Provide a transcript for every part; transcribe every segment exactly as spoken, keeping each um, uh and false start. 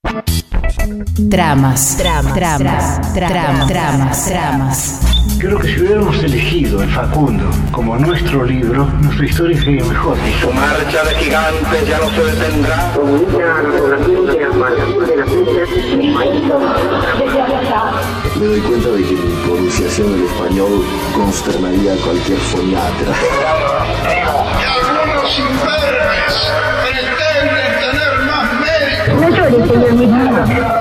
Tramas, tramas, tramas, tramas, tramas, tramas. Creo que si hubiéramos elegido el Facundo como nuestro libro, nuestra historia sería mejor. Y su marcha de gigantes ya no se detendrá. Me doy cuenta de que mi pronunciación del español consternaría a cualquier foniatra. Y algunos imberbes pretenden tener más mérito. No llores, señor mismo.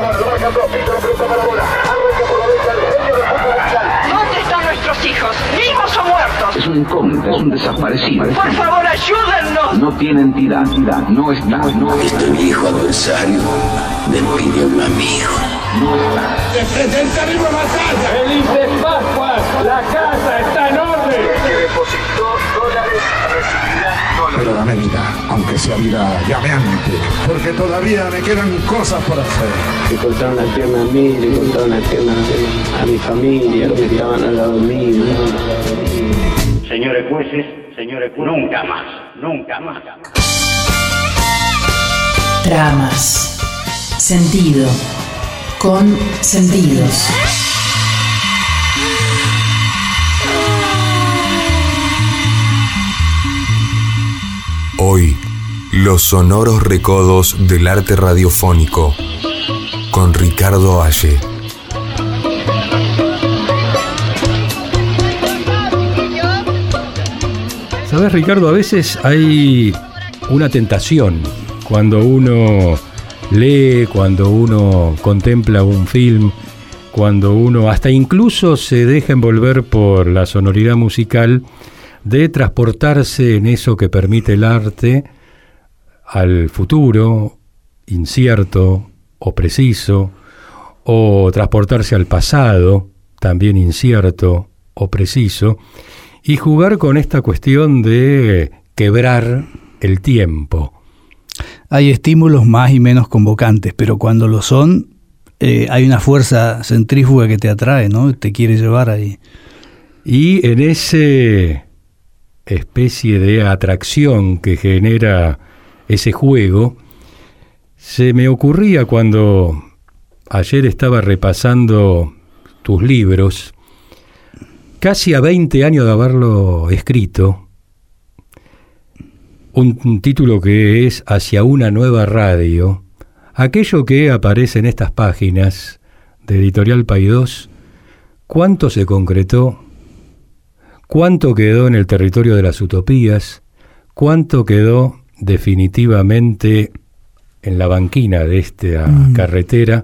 ¿Dónde están nuestros hijos? ¿Vivos o muertos? Es un incógnito, es un desaparecido. Por favor, ayúdennos. No tiene entidad, entidad, no está, no está. Este viejo adversario me pide un amigo. No está. ¡Se presenta viva batalla! ¡Felices Pascuas! ¡La casa está en orden! Que depositó dólares recibirá dólares. Pero dame vida, aunque sea vida llameante, porque todavía me quedan cosas por hacer. Le cortaron la pierna a mí, le cortaron la pierna a mi familia, los que estaban al lado mío. Señores jueces, señores jueces, nunca más, nunca más. Tramas. Sentido. Con sentidos. Hoy, los sonoros recodos del arte radiofónico, con Ricardo Aye. ¿Sabes, Ricardo? A veces hay una tentación cuando uno lee, cuando uno contempla un film, cuando uno hasta incluso se deja envolver por la sonoridad musical, de transportarse en eso que permite el arte al futuro, incierto o preciso, o transportarse al pasado, también incierto o preciso, y jugar con esta cuestión de quebrar el tiempo. Hay estímulos más y menos convocantes, pero cuando lo son, eh, hay una fuerza centrífuga que te atrae, ¿no? Te quiere llevar ahí. Y en ese especie de atracción que genera ese juego, se me ocurría cuando ayer estaba repasando tus libros, casi a veinte años de haberlo escrito, un, un título que es Hacia una nueva radio, aquello que aparece en estas páginas de Editorial Paidós, ¿cuánto se concretó? ¿Cuánto quedó en el territorio de las utopías? ¿Cuánto quedó definitivamente en la banquina de esta mm. carretera?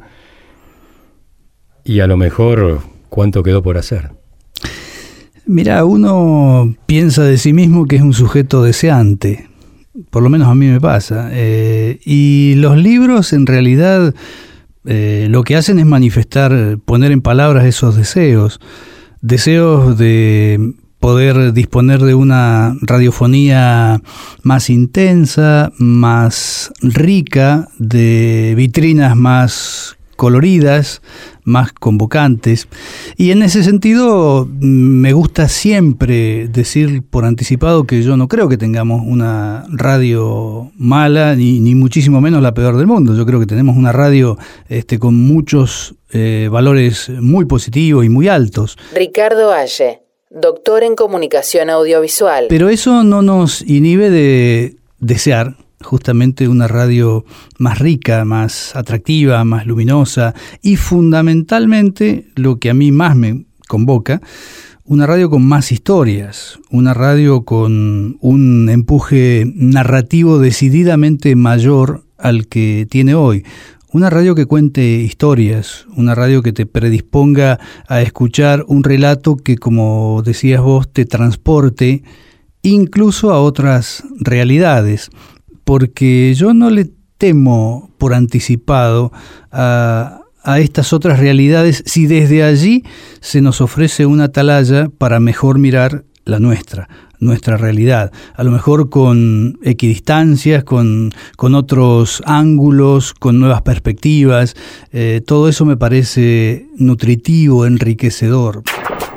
Y a lo mejor, ¿cuánto quedó por hacer? Mira, uno piensa de sí mismo que es un sujeto deseante, por lo menos a mí me pasa, eh, y los libros en realidad eh, lo que hacen es manifestar, poner en palabras esos deseos, deseos de poder disponer de una radiofonía más intensa, más rica, de vitrinas más coloridas, más convocantes, y en ese sentido me gusta siempre decir por anticipado que yo no creo que tengamos una radio mala, ni, ni muchísimo menos la peor del mundo. Yo creo que tenemos una radio este, con muchos eh, valores muy positivos y muy altos. Ricardo Aye, doctor en comunicación audiovisual. Pero eso no nos inhibe de desear justamente una radio más rica, más atractiva, más luminosa, y fundamentalmente lo que a mí más me convoca, una radio con más historias, una radio con un empuje narrativo decididamente mayor al que tiene hoy. Una radio que cuente historias, una radio que te predisponga a escuchar un relato que, como decías vos, te transporte incluso a otras realidades, porque yo no le temo por anticipado a, a estas otras realidades si desde allí se nos ofrece una atalaya para mejor mirar la nuestra, nuestra realidad, a lo mejor con equidistancias, con, con otros ángulos, con nuevas perspectivas. Eh, todo eso me parece nutritivo, enriquecedor.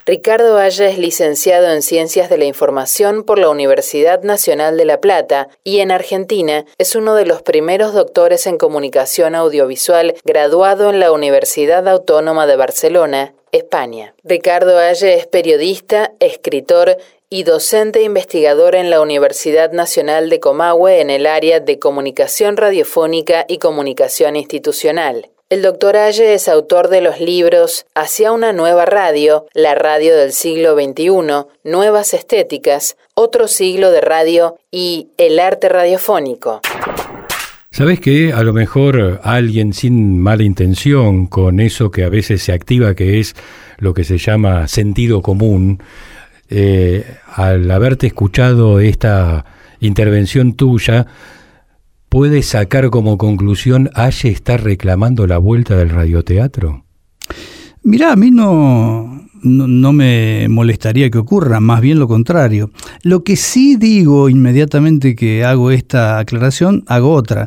Ricardo Haya es licenciado en Ciencias de la Información por la Universidad Nacional de La Plata y en Argentina es uno de los primeros doctores en comunicación audiovisual graduado en la Universidad Autónoma de Barcelona, España. Ricardo Haya es periodista, escritor y docente investigador en la Universidad Nacional de Comahue en el área de comunicación radiofónica y comunicación institucional. El doctor Haya es autor de los libros Hacia una nueva radio, la radio del siglo veintiuno, Nuevas estéticas, Otro siglo de radio y El arte radiofónico. ¿Sabés qué? A lo mejor alguien sin mala intención, con eso que a veces se activa, que es lo que se llama sentido común, eh, al haberte escuchado esta intervención tuya, ¿puede sacar como conclusión Haya está reclamando la vuelta del radioteatro? Mirá, a mí no, no, no me molestaría que ocurra, más bien lo contrario. Lo que sí digo inmediatamente que hago esta aclaración, hago otra.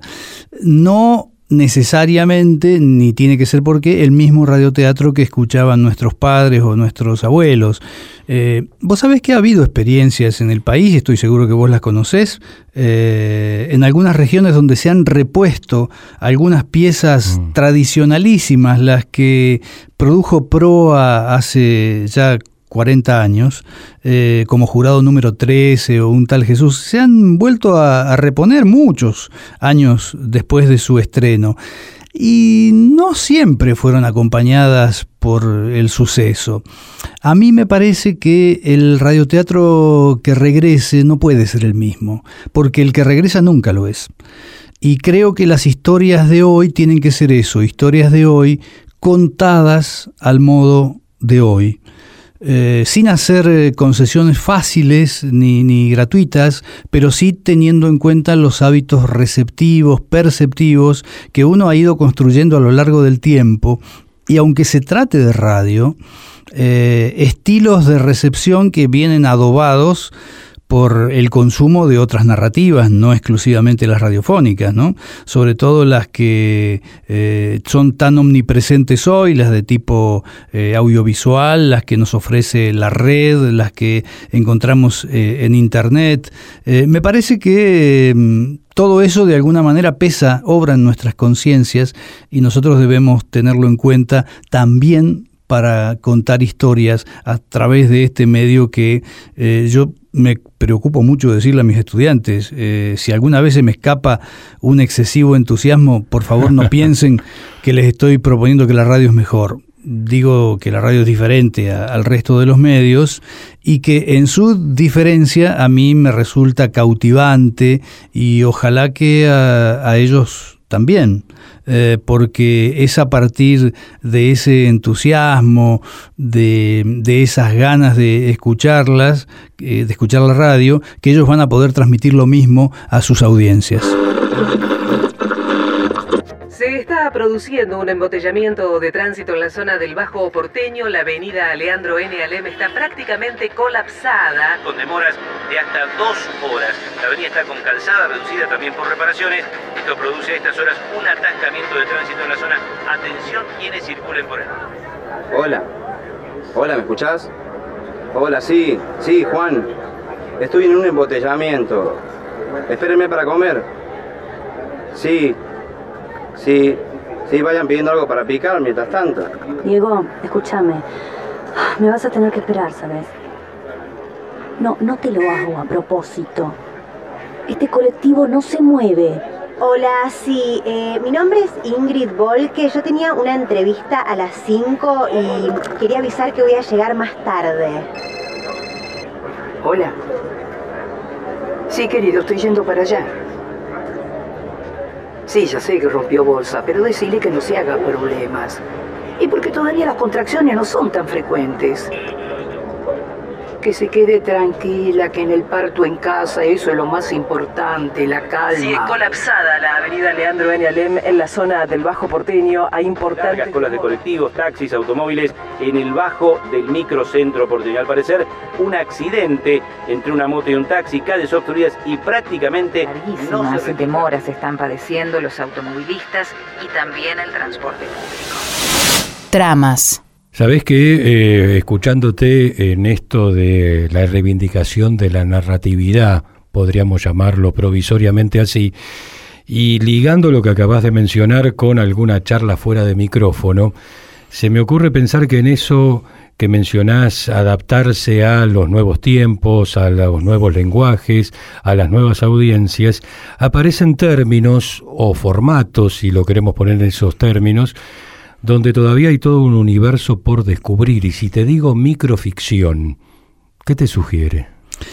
No necesariamente, ni tiene que ser porque, el mismo radioteatro que escuchaban nuestros padres o nuestros abuelos. Eh, vos sabés que ha habido experiencias en el país, y estoy seguro que vos las conocés, eh, en algunas regiones donde se han repuesto algunas piezas mm. tradicionalísimas, las que produjo Proa hace ya cuarenta años, eh, como Jurado número trece o Un tal Jesús, se han vuelto a, a reponer muchos años después de su estreno. Y no siempre fueron acompañadas por el suceso. A mí me parece que el radioteatro que regrese no puede ser el mismo, porque el que regresa nunca lo es. Y creo que las historias de hoy tienen que ser eso, historias de hoy contadas al modo de hoy. Eh, sin hacer concesiones fáciles ni, ni gratuitas, pero sí teniendo en cuenta los hábitos receptivos, perceptivos que uno ha ido construyendo a lo largo del tiempo. Y aunque se trate de radio, eh, estilos de recepción que vienen adobados por el consumo de otras narrativas, no exclusivamente las radiofónicas, ¿no? Sobre todo las que eh, son tan omnipresentes hoy, las de tipo eh, audiovisual, las que nos ofrece la red, las que encontramos eh, en Internet. Eh, me parece que eh, todo eso de alguna manera pesa, obra en nuestras conciencias, y nosotros debemos tenerlo en cuenta también para contar historias a través de este medio que eh, yo me preocupo mucho decirle a mis estudiantes. Eh, si alguna vez se me escapa un excesivo entusiasmo, por favor no piensen que les estoy proponiendo que la radio es mejor. Digo que la radio es diferente a, al resto de los medios y que en su diferencia a mí me resulta cautivante y ojalá que a, a ellos también. Eh, porque es a partir de ese entusiasmo, de, de esas ganas de escucharlas, eh, de escuchar la radio, que ellos van a poder transmitir lo mismo a sus audiencias. Se está produciendo un embotellamiento de tránsito en la zona del Bajo Porteño. La avenida Leandro N. Alem está prácticamente colapsada, con demoras de hasta dos horas. La avenida está con calzada reducida también por reparaciones. Esto produce a estas horas un atascamiento de tránsito en la zona. Atención quienes circulen por él. Hola. Hola, ¿me escuchás? Hola, sí, sí, Juan. Estoy en un embotellamiento. Espérenme para comer. Sí. Sí, sí, vayan pidiendo algo para picar mientras tanto. Diego, escúchame. Me vas a tener que esperar, ¿sabes? No, no te lo hago a propósito. Este colectivo no se mueve. Hola, sí, eh, mi nombre es Ingrid Volke. Yo tenía una entrevista a las cinco y quería avisar que voy a llegar más tarde. Hola. Sí, querido, estoy yendo para allá. Sí, ya sé que rompió bolsa, pero decirle que no se haga problemas. Y porque todavía las contracciones no son tan frecuentes. Que se quede tranquila, que en el parto en casa, eso es lo más importante, la calma. Sí, colapsada la avenida Leandro N. Alem en la zona del Bajo Porteño. Hay importantes... Largas colas de colectivos, taxis, automóviles en el bajo del microcentro porteño. Al parecer, un accidente entre una moto y un taxi, calles obstruidas y prácticamente... Larguísimas no se demoras están padeciendo los automovilistas y también el transporte público. Tramas. Sabés que eh, escuchándote en esto de la reivindicación de la narratividad, podríamos llamarlo provisoriamente así, y ligando lo que acabas de mencionar con alguna charla fuera de micrófono, se me ocurre pensar que en eso que mencionás, adaptarse a los nuevos tiempos, a los nuevos lenguajes, a las nuevas audiencias, aparecen términos o formatos, si lo queremos poner en esos términos, donde todavía hay todo un universo por descubrir. Y si te digo microficción, ¿qué te sugiere?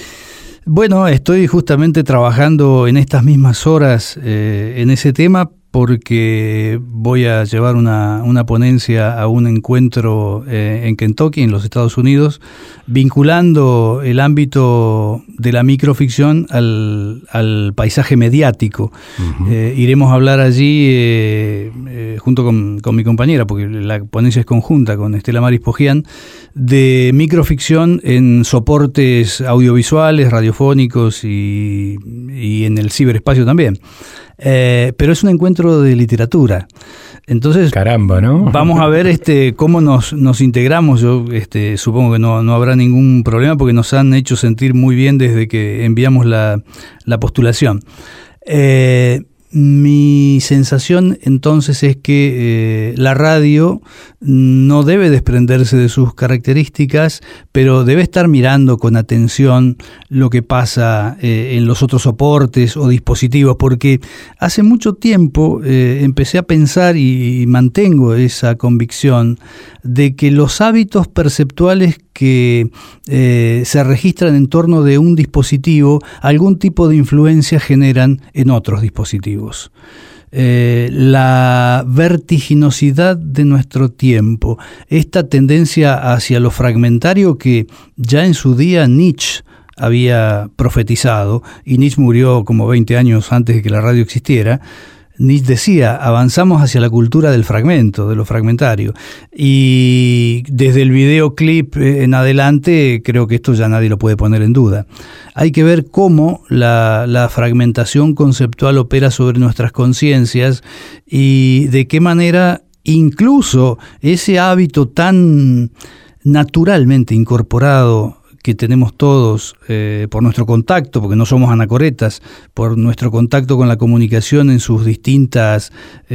Bueno, estoy justamente trabajando en estas mismas horas eh, en ese tema, porque voy a llevar una, una ponencia a un encuentro eh, en Kentucky, en los Estados Unidos, vinculando el ámbito de la microficción al, al paisaje mediático. Uh-huh. Eh, iremos a hablar allí eh, eh, junto con, con mi compañera, porque la ponencia es conjunta con Estela Maris Pogian, de microficción en soportes audiovisuales, radiofónicos y, y en el ciberespacio también. Eh, pero es un encuentro de literatura. Entonces, caramba, ¿no? Vamos a ver este cómo nos, nos integramos. Yo este, supongo que no, no habrá ningún problema, porque nos han hecho sentir muy bien desde que enviamos la, la postulación. Eh, mi sensación entonces es que eh, la radio no debe desprenderse de sus características, pero debe estar mirando con atención lo que pasa eh, en los otros soportes o dispositivos, porque hace mucho tiempo eh, empecé a pensar y, y mantengo esa convicción de que los hábitos perceptuales que eh, se registran en torno de un dispositivo, algún tipo de influencia generan en otros dispositivos. Eh, la vertiginosidad de nuestro tiempo, esta tendencia hacia lo fragmentario que ya en su día Nietzsche había profetizado, y Nietzsche murió como veinte años antes de que la radio existiera. Nietzsche decía, avanzamos hacia la cultura del fragmento, de lo fragmentario, y desde el videoclip en adelante creo que esto ya nadie lo puede poner en duda. Hay que ver cómo la, la fragmentación conceptual opera sobre nuestras conciencias y de qué manera incluso ese hábito tan naturalmente incorporado que tenemos todos eh, por nuestro contacto, porque no somos anacoretas, por nuestro contacto con la comunicación en sus distintas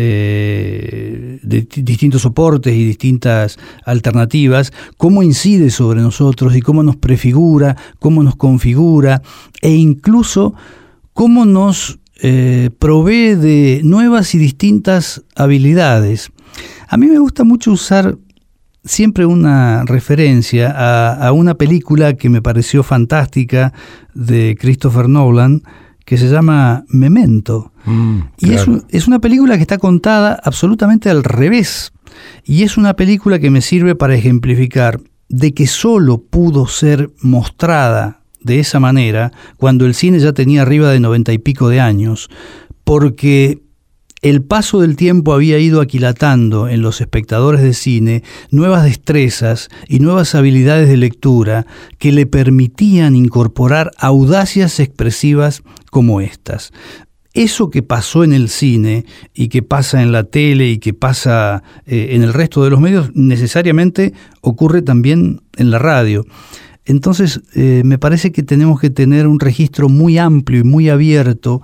eh, de, distintos soportes y distintas alternativas, cómo incide sobre nosotros y cómo nos prefigura, cómo nos configura, e incluso cómo nos eh, provee de nuevas y distintas habilidades. A mí me gusta mucho usar siempre una referencia a, a una película que me pareció fantástica de Christopher Nolan, que se llama Memento. Mm, y claro. es, un, es una película que está contada absolutamente al revés. Y es una película que me sirve para ejemplificar de que solo pudo ser mostrada de esa manera cuando el cine ya tenía arriba de noventa y pico de años, porque el paso del tiempo había ido aquilatando en los espectadores de cine nuevas destrezas y nuevas habilidades de lectura que le permitían incorporar audacias expresivas como estas. Eso que pasó en el cine y que pasa en la tele y que pasa eh, en el resto de los medios necesariamente ocurre también en la radio. Entonces, eh, me parece que tenemos que tener un registro muy amplio y muy abierto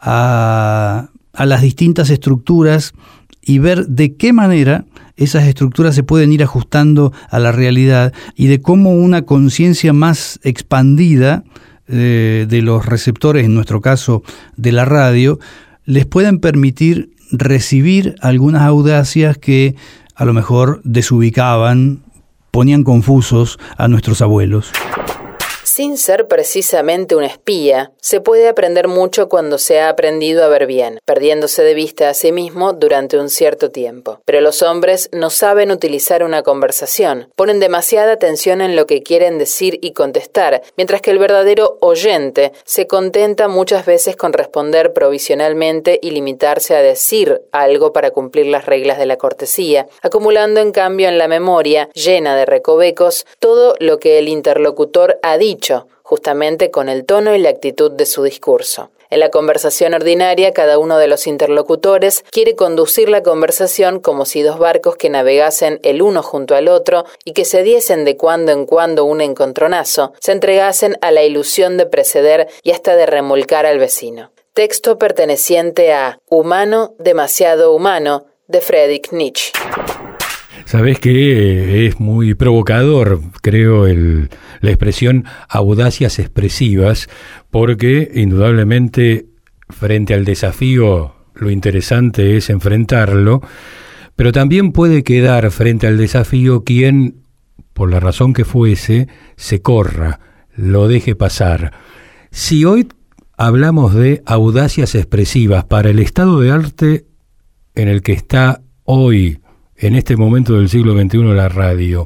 a a las distintas estructuras y ver de qué manera esas estructuras se pueden ir ajustando a la realidad y de cómo una conciencia más expandida eh, de los receptores, en nuestro caso de la radio, les pueden permitir recibir algunas audacias que a lo mejor desubicaban, ponían confusos a nuestros abuelos. Sin ser precisamente un espía, se puede aprender mucho cuando se ha aprendido a ver bien, perdiéndose de vista a sí mismo durante un cierto tiempo. Pero los hombres no saben utilizar una conversación, ponen demasiada atención en lo que quieren decir y contestar, mientras que el verdadero oyente se contenta muchas veces con responder provisionalmente y limitarse a decir algo para cumplir las reglas de la cortesía, acumulando en cambio en la memoria, llena de recovecos, todo lo que el interlocutor ha dicho, justamente con el tono y la actitud de su discurso. En la conversación ordinaria, cada uno de los interlocutores quiere conducir la conversación como si dos barcos que navegasen el uno junto al otro y que se diesen de cuando en cuando un encontronazo, se entregasen a la ilusión de preceder y hasta de remolcar al vecino. Texto perteneciente a Humano, demasiado humano, de Friedrich Nietzsche. Sabés que es muy provocador, creo, el, la expresión audacias expresivas, porque indudablemente frente al desafío lo interesante es enfrentarlo, pero también puede quedar frente al desafío quien, por la razón que fuese, se corra, lo deje pasar. Si hoy hablamos de audacias expresivas para el estado de arte en el que está hoy, en este momento del siglo veintiuno, la radio,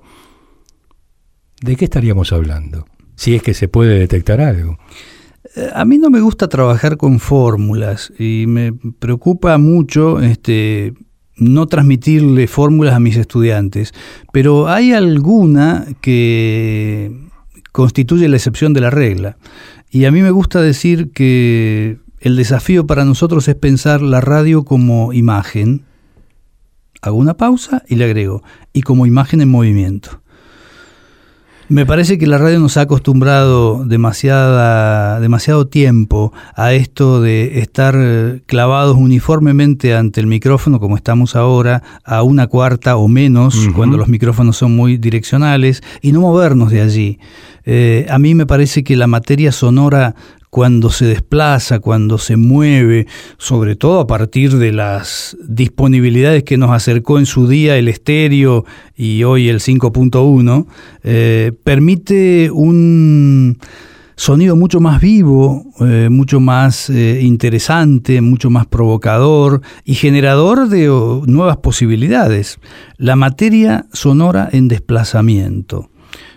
¿de qué estaríamos hablando? Si es que se puede detectar algo. A mí no me gusta trabajar con fórmulas y me preocupa mucho este, no transmitirle fórmulas a mis estudiantes, pero hay alguna que constituye la excepción de la regla. Y a mí me gusta decir que el desafío para nosotros es pensar la radio como imagen. Hago una pausa y le agrego, y como imagen en movimiento. Me parece que la radio nos ha acostumbrado demasiada, demasiado tiempo a esto de estar clavados uniformemente ante el micrófono, como estamos ahora, a una cuarta o menos, uh-huh. cuando los micrófonos son muy direccionales, y no movernos de allí. Eh, a mí me parece que la materia sonora, cuando se desplaza, cuando se mueve, sobre todo a partir de las disponibilidades que nos acercó en su día el estéreo y hoy el cinco punto uno, eh, permite un sonido mucho más vivo, eh, mucho más eh, interesante, mucho más provocador y generador de oh, nuevas posibilidades. La materia sonora en desplazamiento.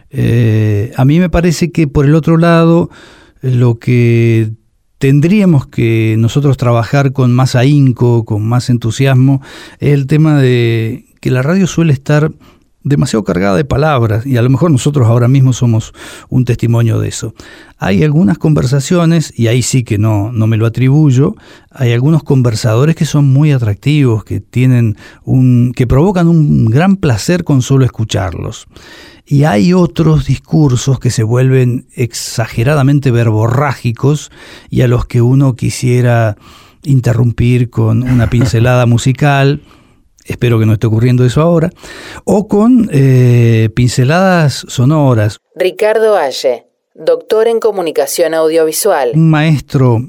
Eh, a mí me parece que por el otro lado, lo que tendríamos que nosotros trabajar con más ahínco, con más entusiasmo, es el tema de que la radio suele estar demasiado cargada de palabras, y a lo mejor nosotros ahora mismo somos un testimonio de eso. Hay algunas conversaciones, y ahí sí que no, no me lo atribuyo, hay algunos conversadores que son muy atractivos, que tienen un, que provocan un gran placer con solo escucharlos. Y hay otros discursos que se vuelven exageradamente verborrágicos y a los que uno quisiera interrumpir con una pincelada musical. Espero que no esté ocurriendo eso ahora, o con eh, pinceladas sonoras. Ricardo Halle, doctor en comunicación audiovisual. Un maestro,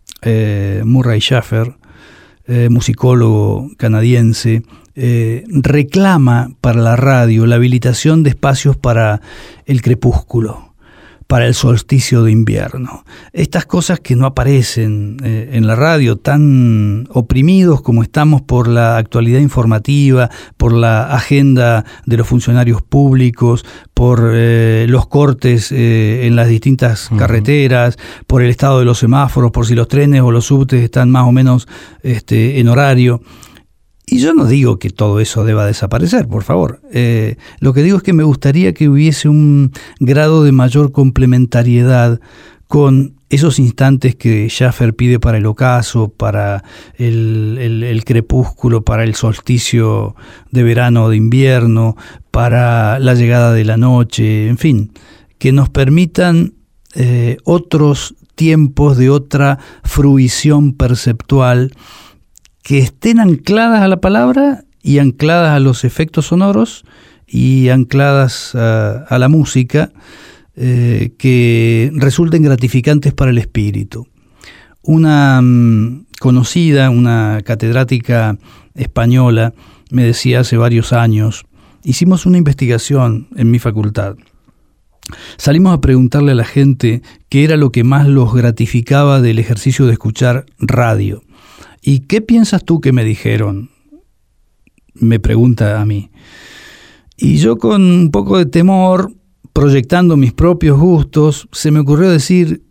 eh, Murray Schafer, eh, musicólogo canadiense, eh, reclama para la radio la habilitación de espacios para el crepúsculo, para el solsticio de invierno. Estas cosas que no aparecen eh, en la radio, tan oprimidos como estamos por la actualidad informativa, por la agenda de los funcionarios públicos, por eh, los cortes eh, en las distintas uh-huh. carreteras, por el estado de los semáforos, por si los trenes o los subtes están más o menos este, en horario. Y yo no digo que todo eso deba desaparecer, por favor. Eh, lo que digo es que me gustaría que hubiese un grado de mayor complementariedad con esos instantes que Schafer pide para el ocaso, para el, el, el crepúsculo, para el solsticio de verano o de invierno, para la llegada de la noche, en fin, que nos permitan eh, otros tiempos de otra fruición perceptual, que estén ancladas a la palabra y ancladas a los efectos sonoros y ancladas a, a la música, eh, que resulten gratificantes para el espíritu. Una um, conocida, una catedrática española, me decía hace varios años, hicimos una investigación en mi facultad. Salimos a preguntarle a la gente qué era lo que más los gratificaba del ejercicio de escuchar radio. ¿Y qué piensas tú que me dijeron? Me pregunta a mí. Y yo, con un poco de temor, proyectando mis propios gustos, se me ocurrió decir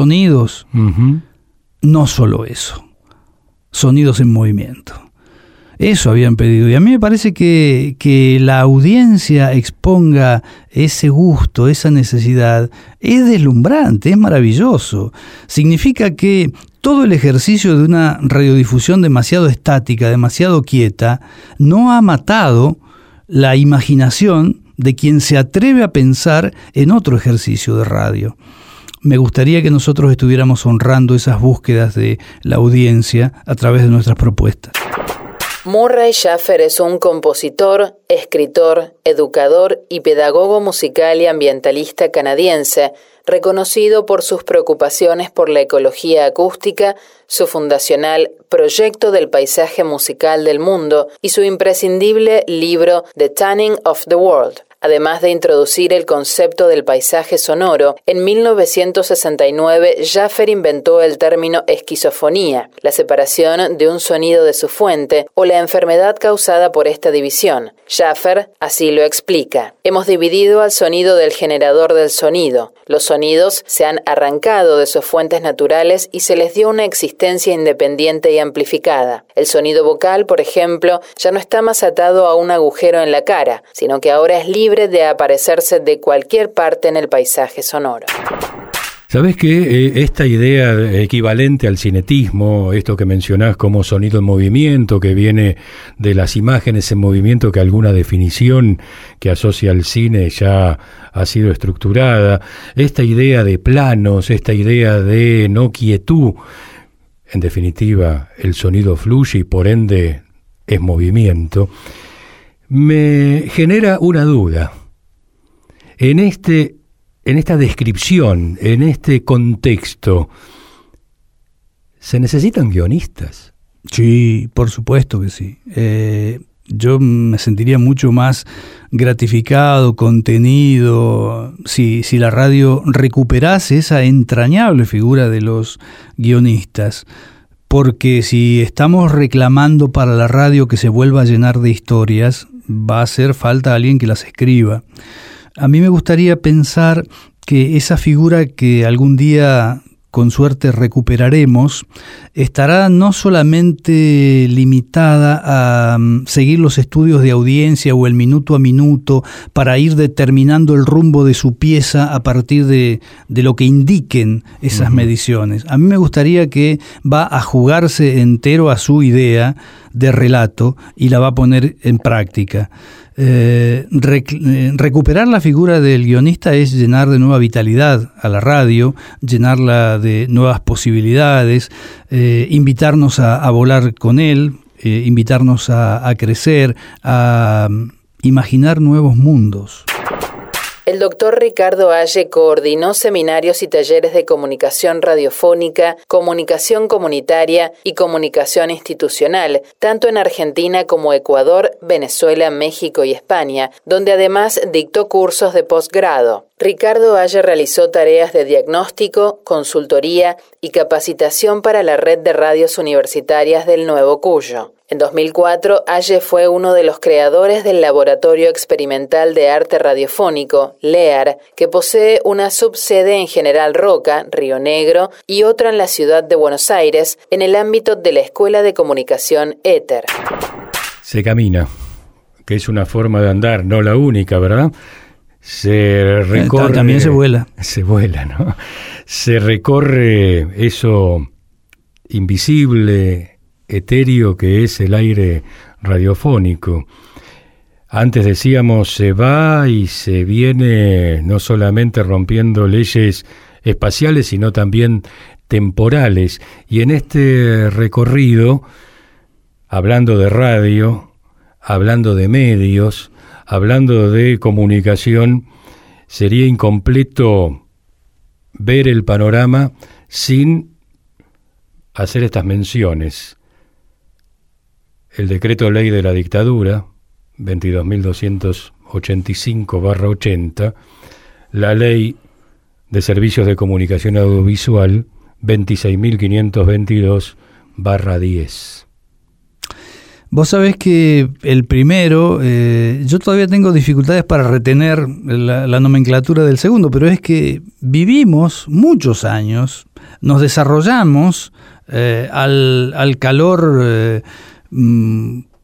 sonidos. Uh-huh. No solo eso, sonidos en movimiento. Eso habían pedido. Y a mí me parece que, que la audiencia exponga ese gusto, esa necesidad, es deslumbrante, es maravilloso. Significa que todo el ejercicio de una radiodifusión demasiado estática, demasiado quieta, no ha matado la imaginación de quien se atreve a pensar en otro ejercicio de radio. Me gustaría que nosotros estuviéramos honrando esas búsquedas de la audiencia a través de nuestras propuestas. Murray Schafer es un compositor, escritor, educador y pedagogo musical y ambientalista canadiense, reconocido por sus preocupaciones por la ecología acústica, su fundacional Proyecto del Paisaje Musical del Mundo y su imprescindible libro The Tuning of the World. Además de introducir el concepto del paisaje sonoro, en mil novecientos sesenta y nueve Schafer inventó el término esquizofonía, la separación de un sonido de su fuente o la enfermedad causada por esta división. Schafer así lo explica: hemos dividido al sonido del generador del sonido. Los sonidos se han arrancado de sus fuentes naturales y se les dio una existencia independiente y amplificada. El sonido vocal, por ejemplo, ya no está más atado a un agujero en la cara, sino que ahora es libre de aparecerse de cualquier parte en el paisaje sonoro. ¿Sabés qué? Eh, esta idea equivalente al cinetismo, esto que mencionás como sonido en movimiento, que viene de las imágenes en movimiento, que alguna definición que asocia al cine ya ha sido estructurada, esta idea de planos, esta idea de no quietud, en definitiva el sonido fluye y por ende es movimiento, me genera una duda. En este, en esta descripción, en este contexto, ¿se necesitan guionistas? Sí, por supuesto que sí. Eh, yo me sentiría mucho más gratificado, contenido, si, si la radio recuperase esa entrañable figura de los guionistas. Porque si estamos reclamando para la radio que se vuelva a llenar de historias, va a hacer falta alguien que las escriba. A mí me gustaría pensar que esa figura que algún día con suerte recuperaremos, estará no solamente limitada a seguir los estudios de audiencia o el minuto a minuto para ir determinando el rumbo de su pieza a partir de, de lo que indiquen esas uh-huh. mediciones. A mí me gustaría que va a jugarse entero a su idea de relato y la va a poner en práctica. Eh, rec- eh, recuperar la figura del guionista es llenar de nueva vitalidad a la radio, llenarla de nuevas posibilidades, eh, invitarnos a, a volar con él, eh, invitarnos a, a crecer, a um, imaginar nuevos mundos. El doctor Ricardo Haye coordinó seminarios y talleres de comunicación radiofónica, comunicación comunitaria y comunicación institucional, tanto en Argentina como Ecuador, Venezuela, México y España, donde además dictó cursos de posgrado. Ricardo Haye realizó tareas de diagnóstico, consultoría y capacitación para la red de radios universitarias del Nuevo Cuyo. En dos mil cuatro, Haye fue uno de los creadores del Laboratorio Experimental de Arte Radiofónico, LEAR, que posee una subsede en General Roca, Río Negro, y otra en la ciudad de Buenos Aires, en el ámbito de la Escuela de Comunicación Éter. Se camina, que es una forma de andar, no la única, ¿verdad? Se recorre... También se vuela. Se vuela, ¿no? Se recorre eso invisible, etéreo que es el aire radiofónico. Antes decíamos, se va y se viene no solamente rompiendo leyes espaciales, sino también temporales. Y en este recorrido, hablando de radio, hablando de medios, hablando de comunicación, sería incompleto ver el panorama sin hacer estas menciones. El decreto ley de la dictadura, veintidós mil doscientos ochenta y cinco barra ochenta, la ley de servicios de comunicación audiovisual, veintiséis mil quinientos veintidós barra diez. Vos sabés que el primero, eh, yo todavía tengo dificultades para retener la, la nomenclatura del segundo, pero es que vivimos muchos años, nos desarrollamos eh, al, al calor... Eh,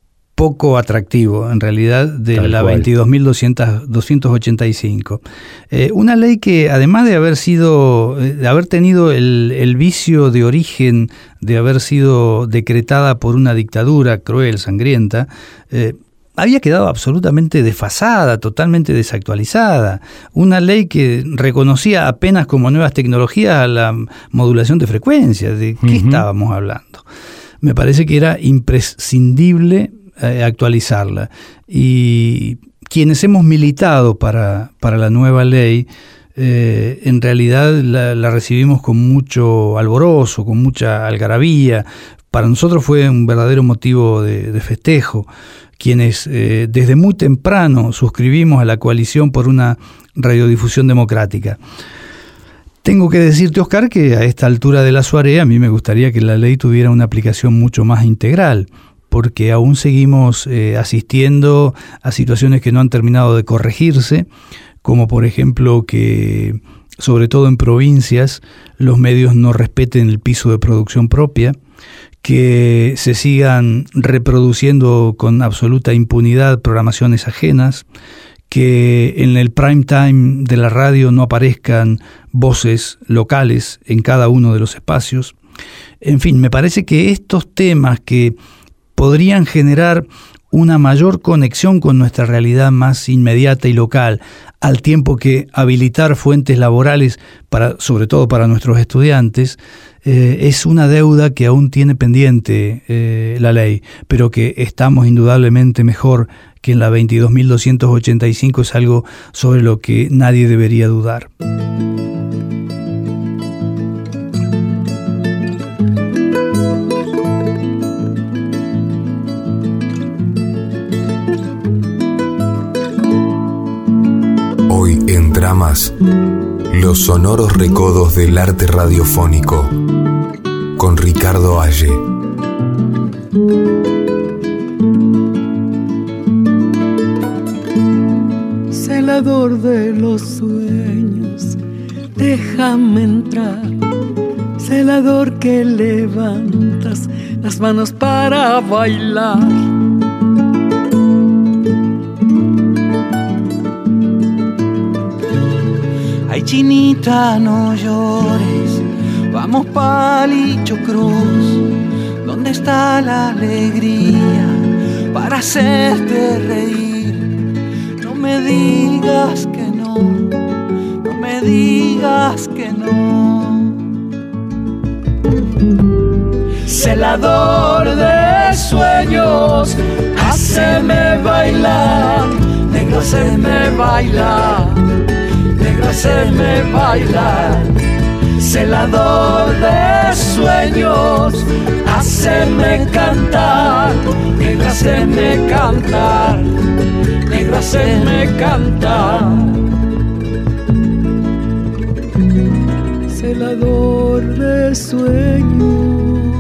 poco atractivo, en realidad, de Tal la cual. veintidós mil doscientos ochenta y cinco. Eh, una ley que, además de haber sido, de haber tenido el, el vicio de origen de haber sido decretada por una dictadura cruel, sangrienta, eh, había quedado absolutamente desfasada, totalmente desactualizada. Una ley que reconocía apenas como nuevas tecnologías a la modulación de frecuencias. ¿De qué uh-huh. estábamos hablando? Me parece que era imprescindible eh, actualizarla. Y quienes hemos militado para, para la nueva ley, eh, en realidad la, la recibimos con mucho alborozo, con mucha algarabía. Para nosotros fue un verdadero motivo de, de festejo. Quienes eh, desde muy temprano suscribimos a la coalición por una radiodifusión democrática. Tengo que decirte, Oscar, que a esta altura de la soirée a mí me gustaría que la ley tuviera una aplicación mucho más integral, porque aún seguimos eh, asistiendo a situaciones que no han terminado de corregirse, como por ejemplo que, sobre todo en provincias, los medios no respeten el piso de producción propia, que se sigan reproduciendo con absoluta impunidad programaciones ajenas, que en el prime time de la radio no aparezcan voces locales en cada uno de los espacios. En fin, me parece que estos temas que podrían generar una mayor conexión con nuestra realidad más inmediata y local, al tiempo que habilitar fuentes laborales, para, sobre todo para nuestros estudiantes, eh, es una deuda que aún tiene pendiente eh, la ley, pero que estamos indudablemente mejor que en la veintidós mil doscientos ochenta y cinco, es algo sobre lo que nadie debería dudar. Hoy en Dramas, los sonoros recodos del arte radiofónico, con Ricardo Aye. Celador de los sueños, déjame entrar. Celador que levantas las manos para bailar. Ay, chinita, no llores, vamos Palillo Cruz. ¿Dónde está la alegría para hacerte reír? No me digas que no, no me digas que no. Celador de sueños, háceme bailar, negro, háceme bailar, negro, háceme bailar. Celador de sueños, háceme cantar, negro, háceme cantar, negro, háceme cantar. Celador de sueños.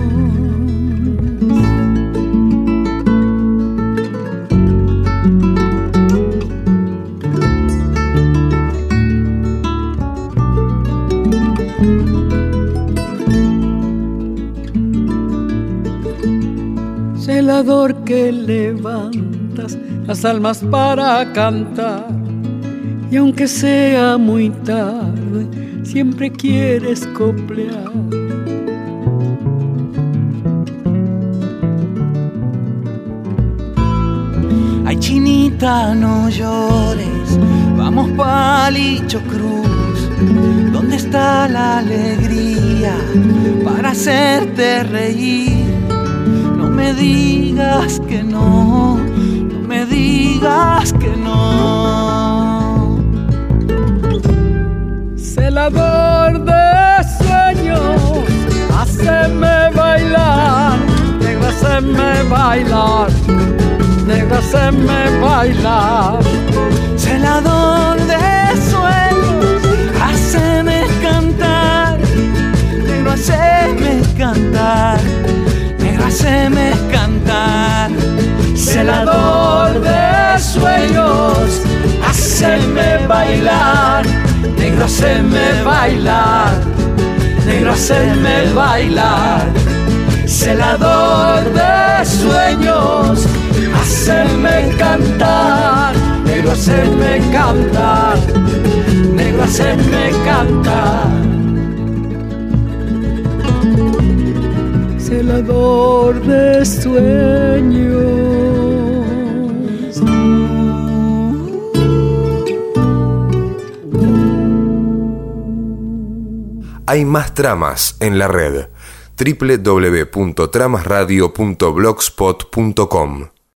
Celador que levantas las almas para cantar, y aunque sea muy tarde, siempre quieres coplear. Ay, chinita, no llores, vamos Palillo Cruz. ¿Dónde está la alegría para hacerte reír? No me digas que no, no me digas que no. Celador de sueños, háceme bailar, negro, háceme bailar, negro, háceme bailar. Celador de sueños, háceme cantar, negro, háceme cantar, negro, háceme cantar. Celador de sueños, háceme bailar, negro, háceme bailar, negro, háceme bailar. Celador de sueños, cantar, negro, haceme cantar, negro, haceme cantar. Celador de sueños. Hay más tramas en la red. doble u doble u doble u punto tramas radio punto blogspot punto com